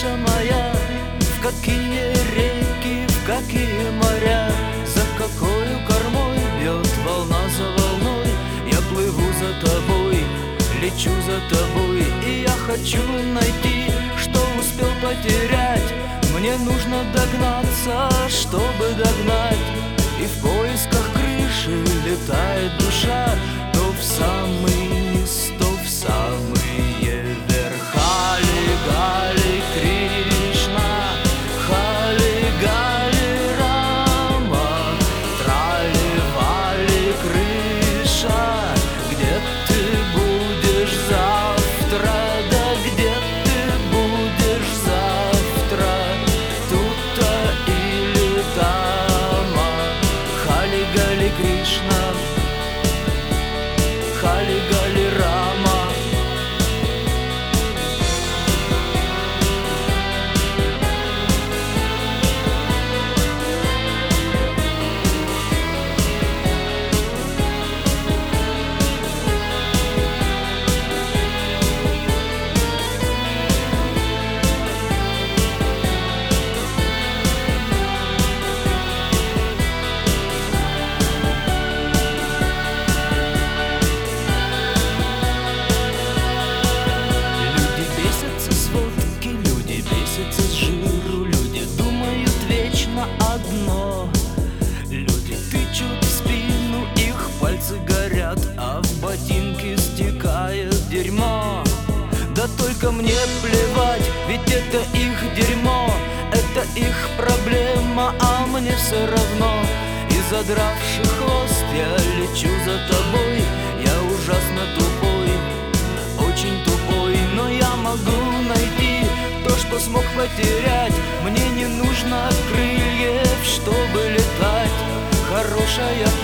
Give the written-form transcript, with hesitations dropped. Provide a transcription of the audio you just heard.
крыша моя, в какие реки, в какие моря, за какою кормой бьет волна за волной. Я плыву за тобой, лечу за тобой, и я хочу найти, что успел потерять. Мне нужно догнаться, чтобы догнать. И в поисках крыши летает душа то в самый низ, то в самые верх. Хали Гали Кришна, Хали Гали Рама, трали вали крыша. Где ты будешь завтра? Да где ты будешь завтра? Тут-то или тама? Хали Гали Кришна, Хали Гали Рама. С жиру люди думают вечно одно. Люди тычут в спину, их пальцы горят, а в ботинки стекает дерьмо. Да только мне плевать, ведь это их дерьмо, это их проблема, а мне все равно. И задравши хвост я лечу за тобой. Я ужасно тупой, очень тупой, но я могу найти то, что смог потерять. Мне не нужно крыльев, чтобы летать. Хорошая